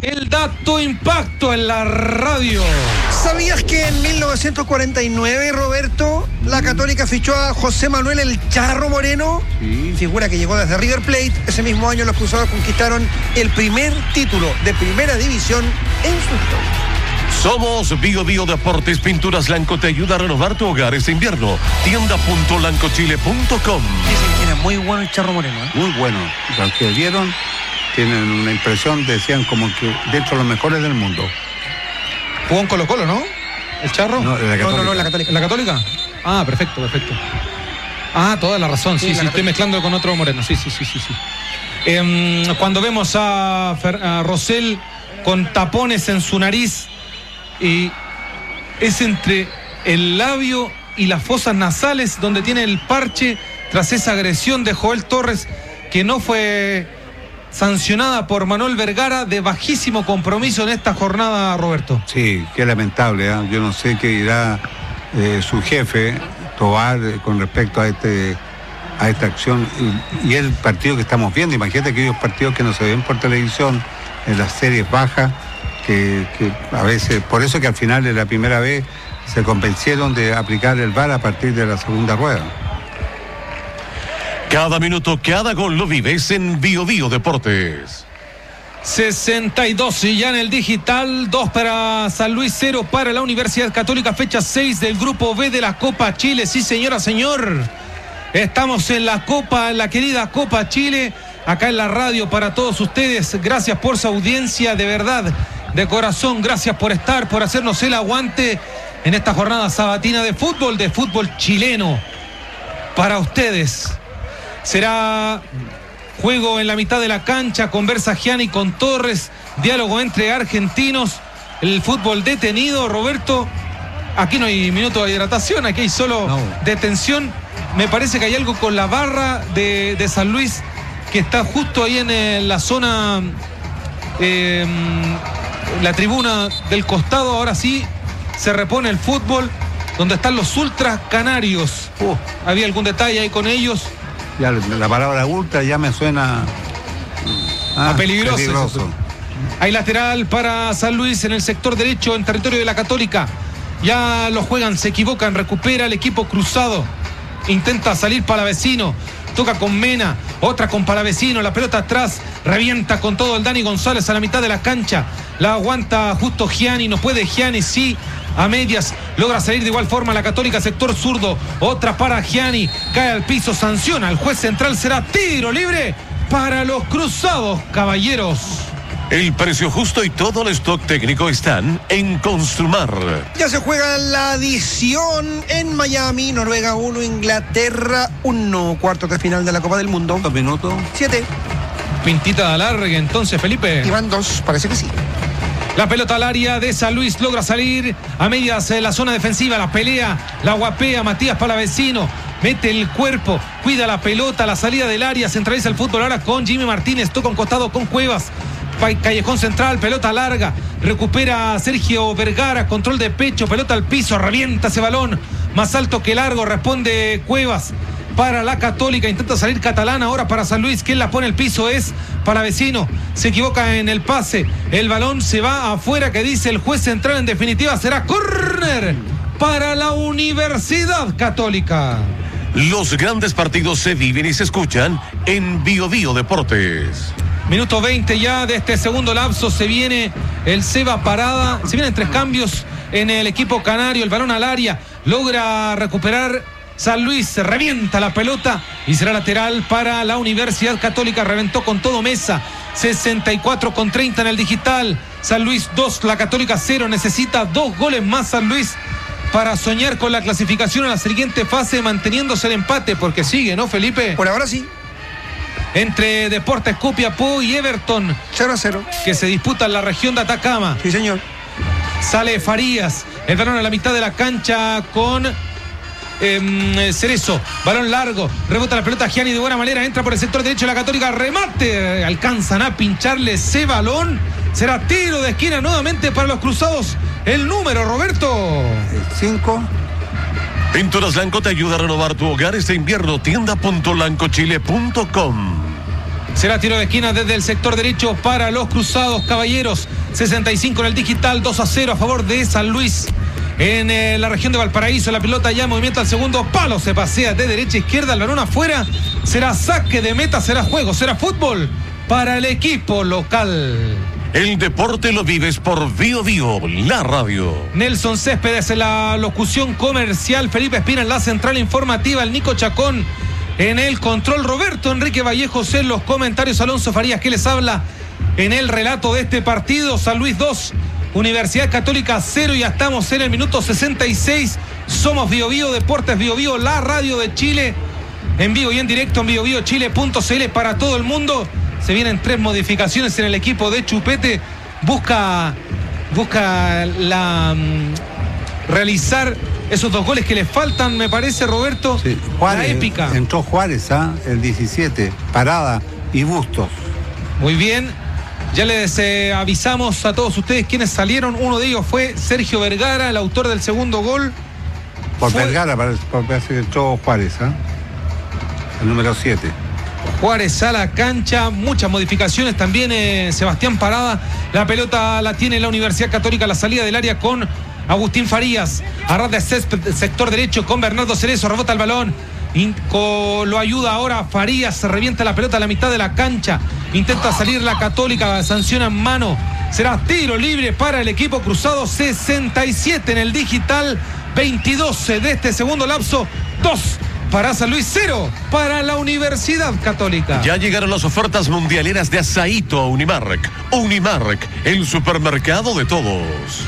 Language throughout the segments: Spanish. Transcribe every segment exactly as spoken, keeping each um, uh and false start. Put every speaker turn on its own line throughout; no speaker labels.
El dato impacto en la radio.
¿Sabías que en mil novecientos cuarenta y nueve, Roberto, la Católica fichó a José Manuel El Charro Moreno?
Sí.
Figura que llegó desde River Plate. Ese mismo año los Cruzados conquistaron el primer título de primera división en su historia.
Somos Bio Bio Deportes. Pinturas Lanco te ayuda a renovar tu hogar este invierno. tienda punto lancochile punto com.
Dicen que era muy bueno el Charro Moreno, ¿eh?
Muy bueno. Los que vieron tienen una impresión, decían como que dentro de los mejores del mundo.
Jugó en Colo Colo, ¿no? ¿El Charro?
No, en la
No, no,
Católica.
no, la Católica.
¿En la Católica? Ah, perfecto, perfecto. Ah, toda la razón, sí,
Sí,
sí,
la
estoy mezclando con otro Moreno, sí, sí, sí, sí, sí. Eh, cuando vemos a, Fer, a Rosell con tapones en su nariz, y es entre el labio y las fosas nasales donde tiene el parche tras esa agresión de Joel Torres, que no fue sancionada por Manuel Vergara, de bajísimo compromiso en esta jornada, Roberto.
Sí, qué lamentable, ¿eh? Yo no sé qué dirá eh, su jefe, Tobar, eh, con respecto a este a esta acción y, y el partido que estamos viendo. Imagínate aquellos partidos que no se ven por televisión, en las series bajas, que, que a veces, por eso que al final de la primera vez se convencieron de aplicar el V A R a partir de la segunda rueda.
Cada minuto, cada gol lo vives en Bio Bio Deportes.
sesenta y dos y ya en el digital, dos para San Luis, cero para la Universidad Católica, fecha seis del grupo B de la Copa Chile. Sí, señora, señor. Estamos en la Copa, en la querida Copa Chile, acá en la radio para todos ustedes. Gracias por su audiencia, de verdad, de corazón. Gracias por estar, por hacernos el aguante en esta jornada sabatina de fútbol, de fútbol chileno. Para ustedes. Será juego en la mitad de la cancha, conversa Gianni con Torres, diálogo entre argentinos, el fútbol detenido, Roberto. Aquí no hay minuto de hidratación, aquí hay solo
no.
detención. Me parece que hay algo con la barra de, de San Luis, que está justo ahí en, en la zona, eh, la tribuna del costado. Ahora sí se repone el fútbol, donde están los ultras canarios. Uh, había algún detalle ahí con ellos.
Ya la palabra ultra ya me suena
ah, a peligroso.
peligroso.
Hay lateral para San Luis en el sector derecho, en territorio de la Católica. Ya lo juegan, se equivocan, recupera el equipo cruzado. Intenta salir Palavecino, toca con Mena, otra con Palavecino, la pelota atrás, revienta con todo el Dani González a la mitad de la cancha. La aguanta justo Gianni, no puede Gianni, sí. A medias, logra salir de igual forma la Católica, sector zurdo, otra para Gianni, cae al piso, sanciona al juez central, será tiro libre para los cruzados, caballeros.
El precio justo y todo el stock técnico están en Construmar.
Ya se juega la adición en Miami, Noruega uno, Inglaterra uno, cuartos de final de la Copa del Mundo.
Dos minutos.
Siete.
Pintita de alargue entonces, Felipe.
Y van dos, parece que sí.
La pelota al área de San Luis, logra salir a medias en la zona defensiva, la pelea, la guapea Matías Palavecino, mete el cuerpo, cuida la pelota, la salida del área, centraliza el fútbol ahora con Jimmy Martínez, toca un costado con Cuevas, callejón central, pelota larga, recupera Sergio Vergara, control de pecho, pelota al piso, revienta ese balón, más alto que largo, responde Cuevas. Para la Católica, intenta salir Catalán ahora para San Luis. Quien la pone el piso es Palavecino. Se equivoca en el pase. El balón se va afuera, que dice el juez central. En definitiva será córner para la Universidad Católica.
Los grandes partidos se viven y se escuchan en Bio Bio Deportes.
Minuto veinte ya de este segundo lapso. Se viene el Seba Parada. Se vienen tres cambios en el equipo canario. El balón al área. Logra recuperar San Luis, se revienta la pelota y será lateral para la Universidad Católica. Reventó con todo Mesa. sesenta y cuatro con treinta en el digital. San Luis dos, la Católica cero. Necesita dos goles más San Luis para soñar con la clasificación a la siguiente fase, manteniéndose el empate, porque sigue, ¿no, Felipe?
Por ahora sí.
Entre Deportes Copiapó y Everton,
cero a cero.
que se disputa en la región de Atacama.
Sí, señor.
Sale Farías, el balón a la mitad de la cancha con Eh, Cerezo, balón largo, rebota la pelota Gianni de buena manera, entra por el sector derecho de la Católica, remate, alcanzan a pincharle ese balón, será tiro de esquina nuevamente para los cruzados. El número, Roberto.
Cinco.
Pinturas Lanco te ayuda a renovar tu hogar este invierno. tienda punto lancochile punto com.
Será tiro de esquina desde el sector derecho para los Cruzados Caballeros. sesenta y cinco en el digital, dos a cero a favor de San Luis. En eh, la región de Valparaíso, la pelota ya en movimiento al segundo palo, se pasea de derecha a izquierda, el balón afuera. Será saque de meta, será juego, será fútbol para el equipo local.
El deporte lo vives por Bio Bio, la radio.
Nelson Céspedes en la locución comercial, Felipe Espina en la central informativa, el Nico Chacón en el control, Roberto Enrique Vallejos en los comentarios, Alonso Farías que les habla en el relato de este partido. San Luis dos, Universidad Católica cero, y ya estamos en el minuto sesenta y seis. Somos Bio Bio Deportes, Bio Bio, la radio de Chile, en vivo y en directo en bio bio chile punto c l para todo el mundo. Se vienen tres modificaciones en el equipo de Chupete. Busca, busca la, um, realizar esos dos goles que le faltan, me parece, Roberto.
Sí, Juárez,
la épica.
Entró Juárez, ¿ah? El diecisiete, Parada y Bustos.
Muy bien. Ya les eh, avisamos a todos ustedes quienes salieron. Uno de ellos fue Sergio Vergara, el autor del segundo gol.
Por
fue...
Vergara, parece, parece que entró Juárez, ¿ah? El número siete.
Juárez a la cancha, muchas modificaciones también. eh, Sebastián Parada, la pelota la tiene la Universidad Católica, la salida del área con Agustín Farías, a ras de césped, sector derecho con Bernardo Cerezo, rebota el balón, Inco, lo ayuda ahora Farías, se revienta la pelota a la mitad de la cancha, intenta salir la Católica, sanciona en mano, será tiro libre para el equipo cruzado. Sesenta y siete en el digital, veintidós de este segundo lapso, dos para San Luis, cero para la Universidad Católica.
Ya llegaron las ofertas mundialeras de Asaíto a Unimark. Unimark, el supermercado de todos.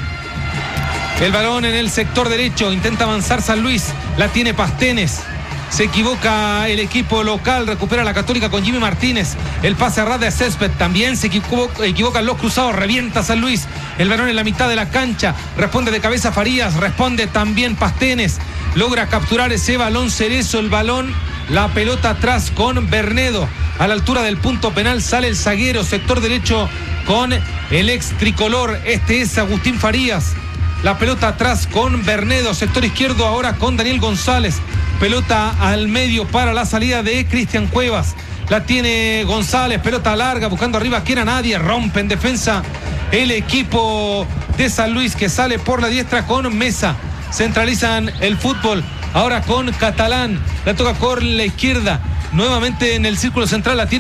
El balón en el sector derecho, intenta avanzar San Luis, la tiene Pastenes. Se equivoca el equipo local, recupera la Católica con Jimmy Martínez. El pase a ras de césped, también se equivoca, equivocan los cruzados, revienta San Luis. El balón en la mitad de la cancha, responde de cabeza Farías, responde también Pastenes. Logra capturar ese balón Cerezo, el balón, la pelota atrás con Bernedo. A la altura del punto penal sale el zaguero, sector derecho con el ex tricolor. Este es Agustín Farías. La pelota atrás con Bernedo, sector izquierdo ahora con Daniel González. Pelota al medio para la salida de Cristian Cuevas. La tiene González, pelota larga, buscando arriba, que era nadie, rompe en defensa el equipo de San Luis, que sale por la diestra con Mesa. Centralizan el fútbol ahora con Catalán, la toca por la izquierda, nuevamente en el círculo central, la tiene